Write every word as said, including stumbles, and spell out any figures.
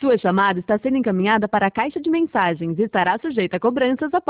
Sua chamada está sendo encaminhada para a caixa de mensagens e estará sujeita a cobranças após